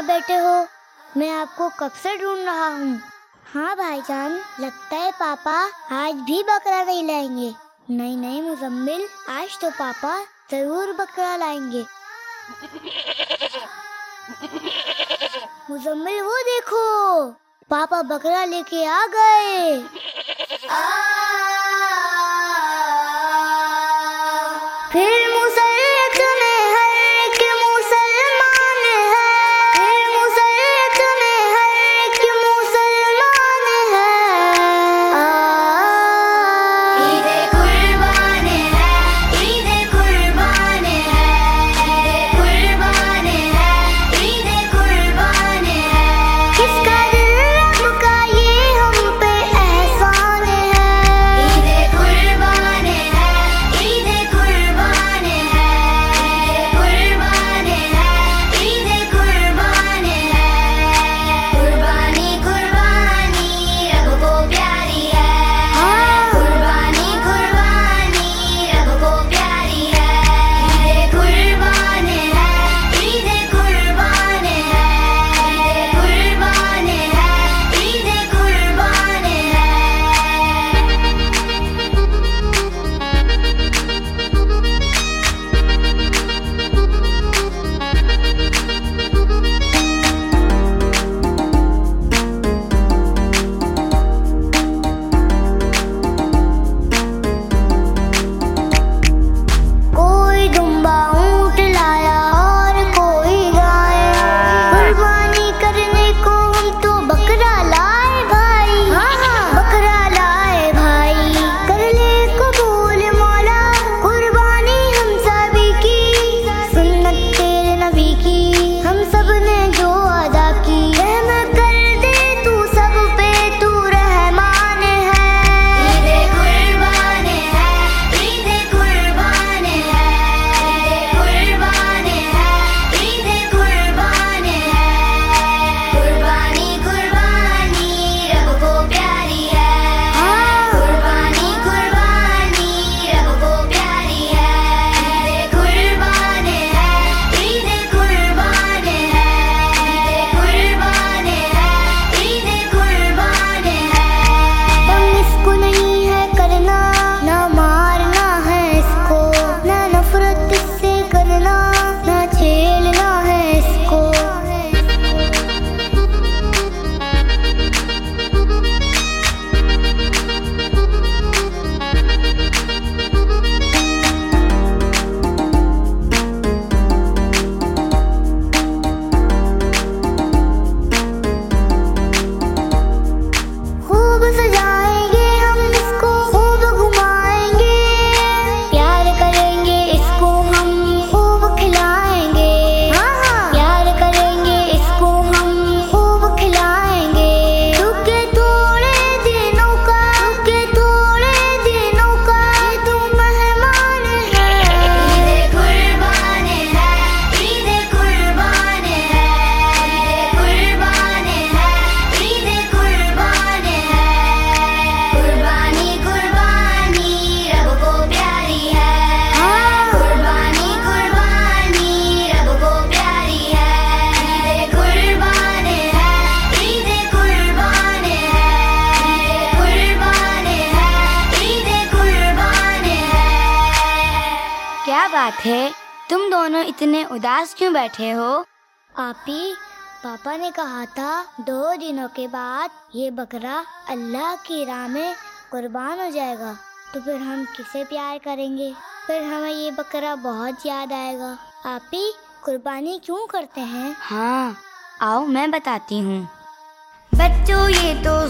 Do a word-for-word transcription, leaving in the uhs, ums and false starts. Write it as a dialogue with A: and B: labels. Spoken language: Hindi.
A: कहाँ बैठे हो? मैं आपको कब से ढूंढ रहा हूँ। हाँ भाईजान, लगता है पापा आज भी बकरा नहीं लाएंगे। नहीं नहीं मुजम्मिल, आज तो पापा जरूर बकरा लाएंगे। मुजम्मिल वो देखो, पापा बकरा लेके आ गए। फिर मुसल्लत में हर एक मुसलमान है, फिर मुसल्लत में हर एक मुसलमान है। ईद कुर्बान है, ईद कुर्बान है, ईद कुर्बान है, ईद कुर्बान है। किसका दिल रब का ये हम पे एहसान है। ईद कुर्बान है, ईद कुर्बान है, ईद कुर्बान है, ईद कुर्बान है। कुर्बानी कुर्बानी रब को प्यारी है। कुर्बानी कुर्बानी रब को प्यारी है। ईद कुर्बान है, ईद कुर्बान है, ईद कुर्बान है, ईद कुर्बान है। कोई दुम्बा ऊंट लाया और कोई गाय, कुर्बानी करने को हम तो बकरा लाए भाई। बकरा लाए भाई, कर ले कबूल मौला कुर्बानी हम सभी की। सुन्नत तेरे नबी की हम सब ने जो अदा की। रहम कर दे तू सब पे, तू रहमान है। ईद कुर्बान है, ईद कुर्बान है, ईद कुर्बान है, ईद कुर्बान है। कुर्बानी कुर्बानी रब को प्यारी है। कुर्बानी कुर्बानी रब को प्यारी है। ईद कुर्बान है, ईद कुर्बान है, ईद कुर्बान है, ईद कुर्बान है। दम इसको नहीं है करना, ना मारना है इसको, ना नफरत इससे करना, ना झेलना है इसको। खूब सजाएंगे हम इसको, खूब घुमाएंगे, प्यार करेंगे इसको हम, खूब खिलाएंगे। प्यार करेंगे इसको हम, खूब खिलाएंगे। रुके थोड़े दिनों का, रुके थोड़े दिनों का, ये तो मेहमान है। ईद कुर्बान है, ईद कुर्बान है, ईद कुर्बान है, ईद कुर्बान है। कुर्बानी कुर्बानी रब को प्यारी है। कुर्बानी कुर्बानी रब को प्यारी है। ईद कुर्बान है, ईद कुर्बान है, ईद कुर्बान है, ईद कुर्बान है। क्या बात है, तुम दोनों इतने उदास क्यों बैठे हो? आपी, पापा ने कहा था दो दिनों के बाद ये बकरा अल्लाह की राह में कुर्बान हो जाएगा, तो फिर हम किसे प्यार करेंगे? फिर हमें ये बकरा बहुत याद आएगा। आपी, कुर्बानी क्यों करते हैं?
B: हाँ, आओ मैं बताती हूँ।
A: बच्चों ये तो